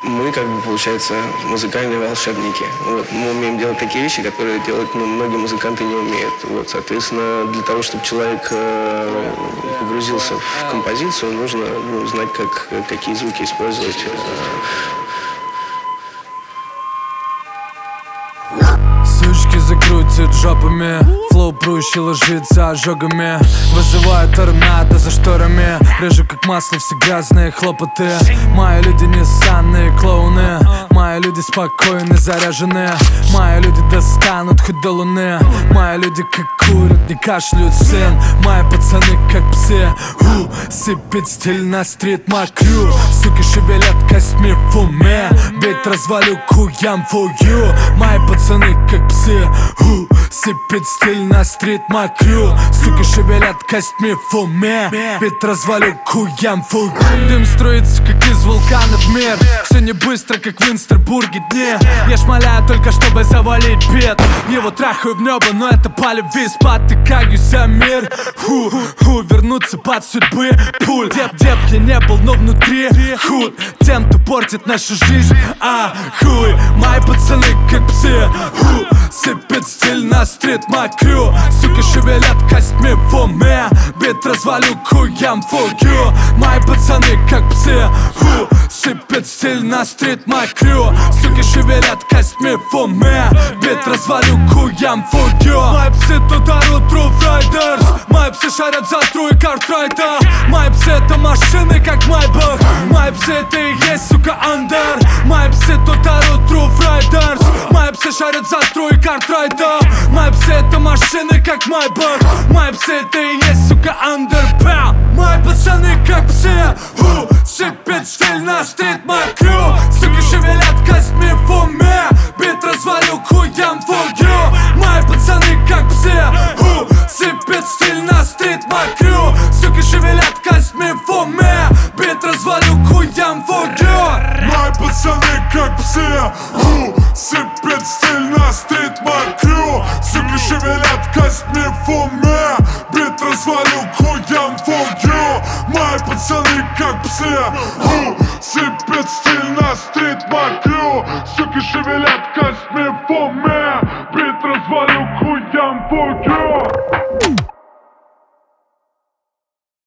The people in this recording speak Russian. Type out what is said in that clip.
Мы, как бы, получается, музыкальные волшебники. Вот. Мы умеем делать такие вещи, которые делать многие музыканты не умеют. Вот. Соответственно, для того, чтобы человек погрузился в композицию, нужно знать, какие звуки использовать. Сучки закрутят жопами, флоу прущий ложится ожогами. Вызываю торнадо за шторами, режу как масло все грязные хлопоты. Мои люди не ссаные клоуны, мои люди спокойны, заряжены. Мои люди достанут хоть до луны. Мои люди как курят, не кашляют сын. Мои пацаны как псы, сыпет стиль на стрит макрю. Суки шевелят костьми в уме, бить развалю куям for you. Мои пацаны как псы, сыпет стиль на стрит макрю. Суки шевелят костьми в уме, бить развалю куям for you. Дым строится как из вулкана в мир. Все не быстро, как в Инстербурге дни. Я шмаляю только чтобы завалить бед. Его трахаю в небо, но это по любви. Спотыкаюсь за мир. Вернуться под судьбы пуль. Деп я не был, но внутри худ тем, кто портит нашу жизнь. Хуй, мои пацаны как псы, сыпет стиль на стрит макрю. Суки шевелят костьми в уме, бит развалю куям for you. Мои пацаны как псы, сыпет стиль на стрит макрю. Суки шевелят костьми в уме, бит развалю куям for you. Мои псы тут орут True Riders, мои псы шарят за тру и картрайта. Мои псы это машины как Майбах, мои псы это и есть, сука, андер. Мои псы тут орут True Riders, мои псы шарят за тру и картрайта. Мои псы это машины как Майбах, мои псы это и есть, сука, андер. Мои пацаны как псы, сыпет стиль на стрит макрю. Суки шевелят костьми в уме, бит развалю куям for you. Мои пацаны как псы, сыпет стиль на стрит макрю. Суки шевелят костьми в уме, бит развалю куям for you. Мои пацаны как псы, сыпет стиль на стрит макрю. Суки шевелят костьми в уме, бит развалю куям for you. Мои пацаны как псы, сыпет стиль на стрит макрю. Суки шевелят костьми в уме.